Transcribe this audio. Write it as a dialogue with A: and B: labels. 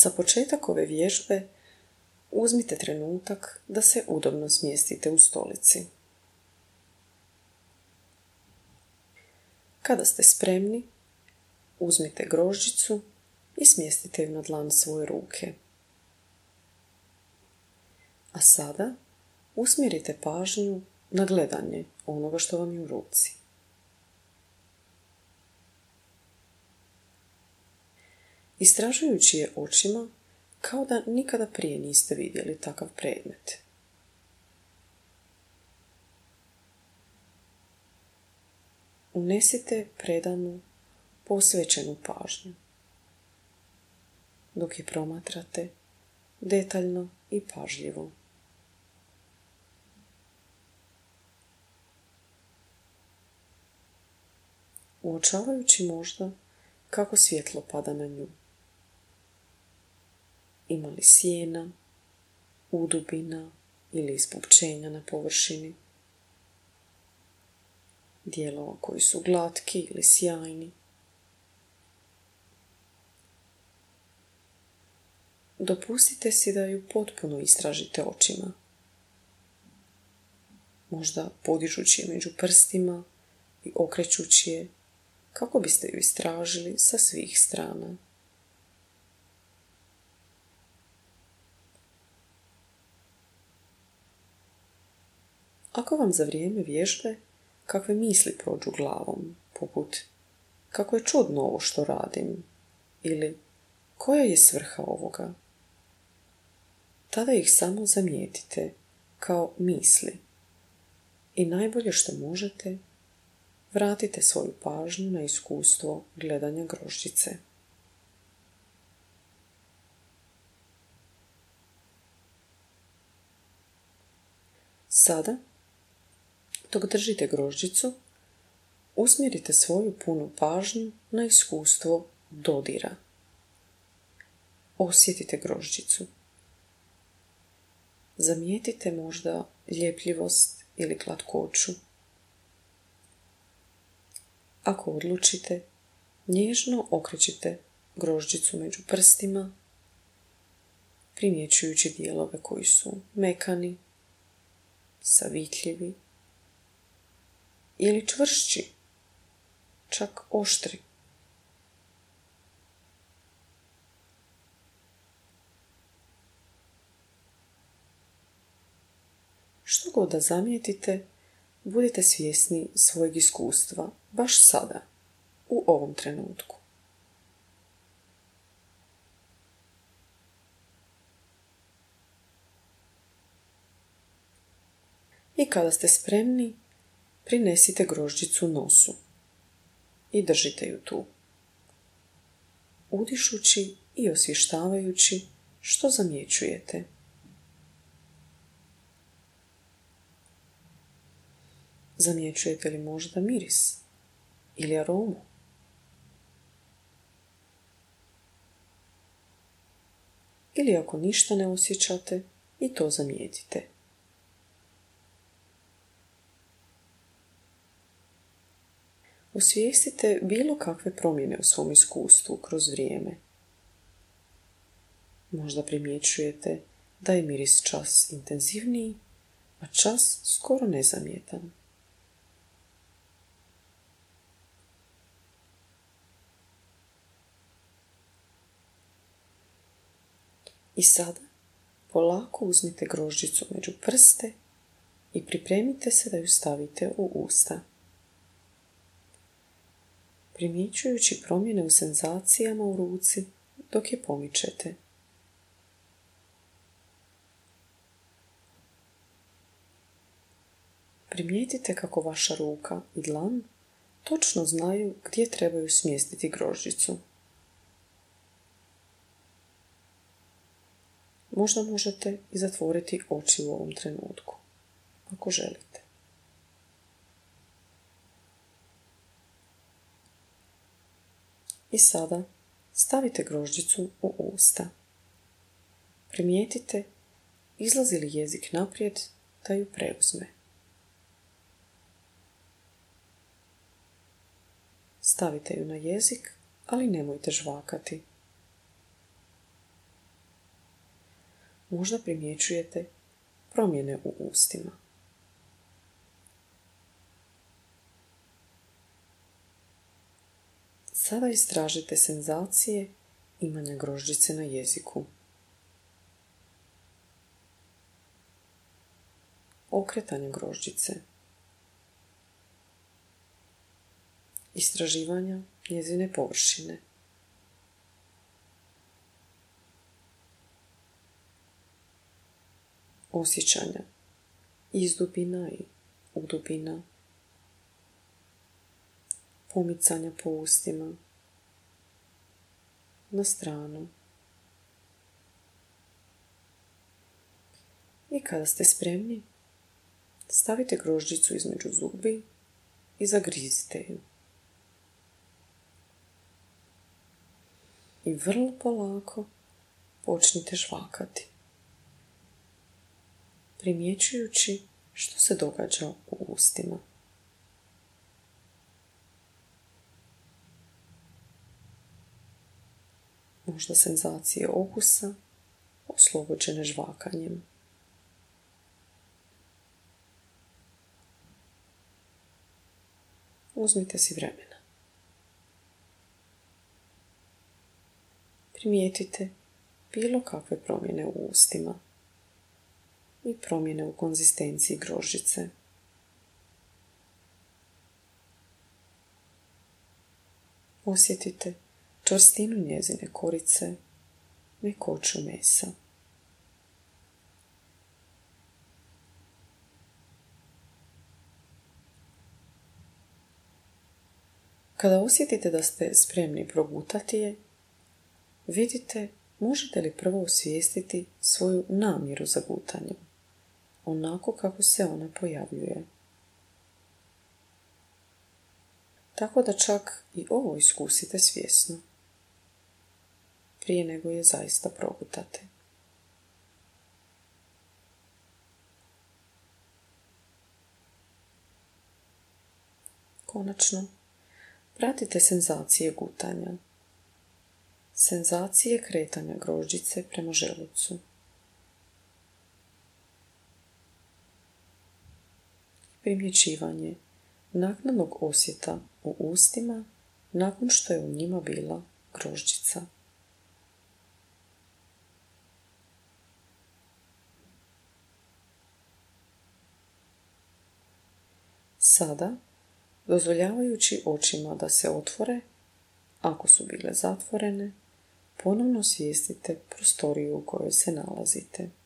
A: Za početak ove vježbe uzmite trenutak da se udobno smjestite u stolici. Kada ste spremni, uzmite grožđicu i smjestite ju na dlan svoje ruke. A sada usmjerite pažnju na gledanje onoga što vam je u ruci. Istražujući je očima kao da nikada prije niste vidjeli takav predmet. Unesite predanu, posvećenu pažnju, dok je promatrate detaljno i pažljivo. Uočavajući možda kako svjetlo pada na nju. Ima li sjena, udubina ili ispupčenja na površini? Dijelova koji su glatki ili sjajni. Dopustite si da ju potpuno istražite očima. Možda podižući je među prstima i okrećući je kako biste ju istražili sa svih strana. Ako vam za vrijeme vježbe kakve misli prođu glavom, poput kako je čudno ovo što radim ili koja je svrha ovoga, tada ih samo zamijetite kao misli i najbolje što možete, vratite svoju pažnju na iskustvo gledanja grožđice. Sada, dok držite grožđicu, usmjerite svoju punu pažnju na iskustvo dodira. Osjetite grožđicu. Zamijetite možda ljepljivost ili glatkoću. Ako odlučite, nježno okrećite grožđicu među prstima, primjećujući dijelove koji su mekani, savitljivi ili čvršći, čak oštri. Što god da zamijetite, budite svjesni svojeg iskustva baš sada, u ovom trenutku. I kada ste spremni, prinesite grožđicu nosu i držite ju tu, udišući i osvještavajući što zamjećujete. Zamjećujete li možda miris ili aromu? Ili ako ništa ne osjećate, i to zamijetite. Osvijestite bilo kakve promjene u svom iskustvu kroz vrijeme. Možda primjećujete da je miris čas intenzivniji, a čas skoro nezamjetan. I sada polako uzmite grožđicu među prste i pripremite se da ju stavite u usta. Primjećujući promjene u senzacijama u ruci dok je pomičete. Primijetite kako vaša ruka i dlan točno znaju gdje trebaju smjestiti grožđicu. Možda možete i zatvoriti oči u ovom trenutku, ako želite. I sada stavite grožđicu u usta. Primijetite izlazi li jezik naprijed da ju preuzme. Stavite ju na jezik, ali nemojte žvakati. Možda primjećujete promjene u ustima. Sada istražite senzacije imanja grožđice na jeziku. Okretanje grožđice. Istraživanja njezine površine. Osjećanja iz dubina i u dubina. Pomicanja po ustima. Na stranu. I kada ste spremni, stavite grožđicu između zubi i zagrizite ju. I vrlo polako počnite žvakati, primjećujući što se događa u ustima. Možda senzacije okusa oslobođene žvakanjem. Uzmite si vremena. Primijetite bilo kakve promjene u ustima i promjene u konzistenciji grožđice. Osjetite čvrstinu njezine korice, mjekoću mesa. Kada osjetite da ste spremni progutati je, vidite možete li prvo osvijestiti svoju namjeru za gutanjem, onako kako se ona pojavljuje. Tako da čak i ovo iskusite svjesno, prije nego je zaista progutate. Konačno, pratite senzacije gutanja, senzacije kretanja grožđice prema želucu. Primjećivanje naknadnog osjeta u ustima nakon što je u njima bila grožđica. Sada, dozvoljavajući očima da se otvore, ako su bile zatvorene, ponovno osvijestite prostoriju u kojoj se nalazite.